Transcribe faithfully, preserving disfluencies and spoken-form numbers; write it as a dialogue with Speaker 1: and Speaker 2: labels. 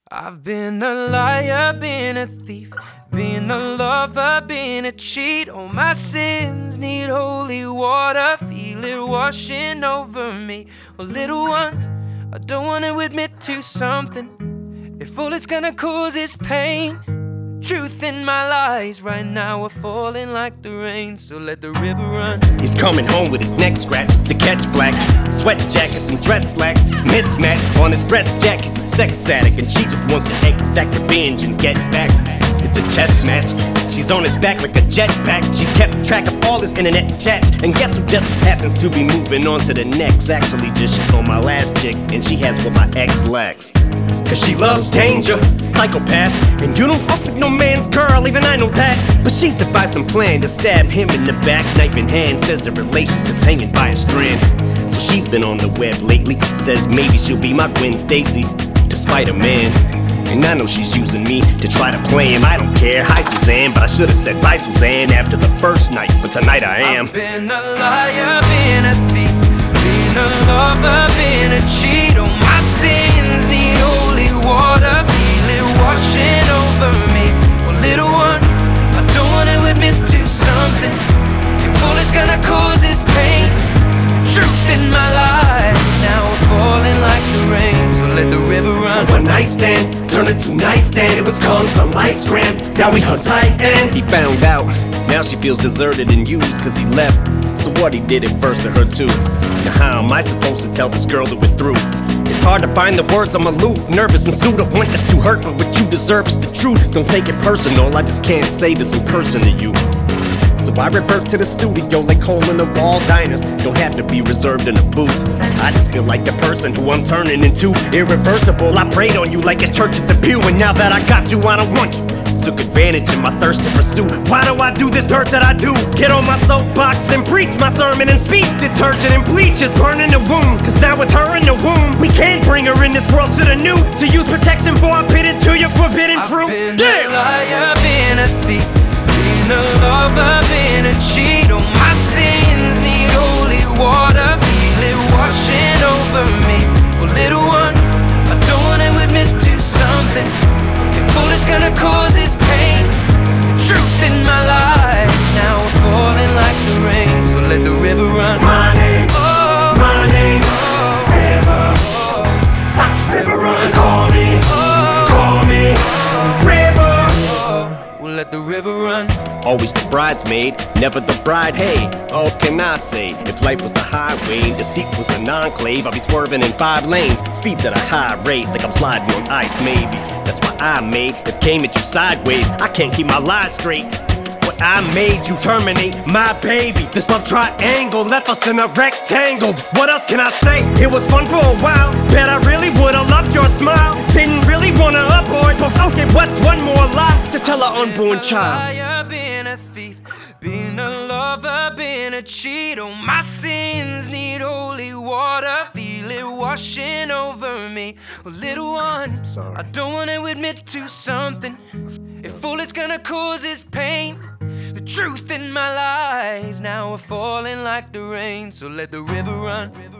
Speaker 1: I've been a liar, been a thief, been a lover, been a cheat. All my sins need holy water, feel it washing over me. Well, little one, I don't wanna admit to something. If all it's gonna cause is pain, truth in my lies right now are falling like the rain, so let the river run.
Speaker 2: He's coming home with his neck scratched to catch black. Sweat jackets and dress slacks mismatched. On his breast jack, he's a sex addict, and she just wants to exact revenge and get back. It's a chess match. She's on his back like a jetpack. She's kept track of all his internet chats, and guess who just happens to be moving on to the next? Actually just shit on my last chick, and she has what my ex lacks. Cause she loves danger, psychopath. And you don't fuck with no man's girl, even I know that. But she's devised some plan to stab him in the back, knife in hand. Says the relationship's hanging by a strand. So she's been on the web lately, says maybe she'll be my Gwen Stacy, despite a man. And I know she's using me to try to play him. I don't care, hi Suzanne, but I should've said bye Suzanne after the first night, but tonight I am.
Speaker 1: I've been a liar, been a thief, been a lover, been a cheat. All my sins need holy water, feel it washing over me. Well, little one, I don't wanna admit to something. If all it's gonna cause is pain, the truth in my life now we're falling like the rain, so let the river run.
Speaker 2: One night stand turned into nightstand. It was calm, some lights gram. Now we hung tight and he found out. Now she feels deserted and used cause he left. So what, he did it first to her too. Now how am I supposed to tell this girl that we're through? It's hard to find the words, I'm aloof, nervous and sued. I want this to hurt, but what you deserve is the truth. Don't take it personal, I just can't say this in person to you. So I revert to the studio like hole in the wall diners. Don't have to be reserved in a booth. I just feel like the person who I'm turning into irreversible. I prayed on you like it's church at the pew, and now that I got you, I don't want you. Took advantage of my thirst to pursue. Why do I do this dirt that I do? Get on my soapbox and preach my sermon and speech. Detergent and bleach is burning the wound. Cause now with her in the womb, we can't bring her in this world. Shoulda knew to use protection before I pit it to your forbidden fruit.
Speaker 1: I've been
Speaker 2: Damn.
Speaker 1: a liar, been a thief, been a lover, been a cheat. All my sins need holy water, feel it washing over me. Well, little one, I don't wanna admit to something. If all it's gonna cause is pain, the truth in my life now we're falling like the rain, so let the river run.
Speaker 2: My name's,
Speaker 1: Oh,
Speaker 2: my name's
Speaker 1: oh,
Speaker 2: River.
Speaker 1: oh,
Speaker 2: River runs, call me,
Speaker 1: oh,
Speaker 2: call me, River.
Speaker 1: oh. We'll let the river run.
Speaker 2: Always the bridesmaid, never the bride. Hey, what can I say? If life was a highway, the seat was an enclave, I'd be swerving in five lanes, speeds at a high rate, like I'm sliding on ice maybe. That's why I made it came at you sideways. I can't keep my lies straight. What I made you terminate my baby. This love triangle left us in a rectangle. What else can I say? It was fun for a while. Bet I really would've loved your smile. Didn't really wanna abort, but okay, what's one more lie to tell our unborn child?
Speaker 1: Been a thief, been a lover, been a cheat. All my sins need holy water, feel it washing over me. Well, little one,
Speaker 2: Sorry.
Speaker 1: I don't wanna admit to something. If all it's gonna cause is pain, the truth in my lies now are falling like the rain, so let the river run.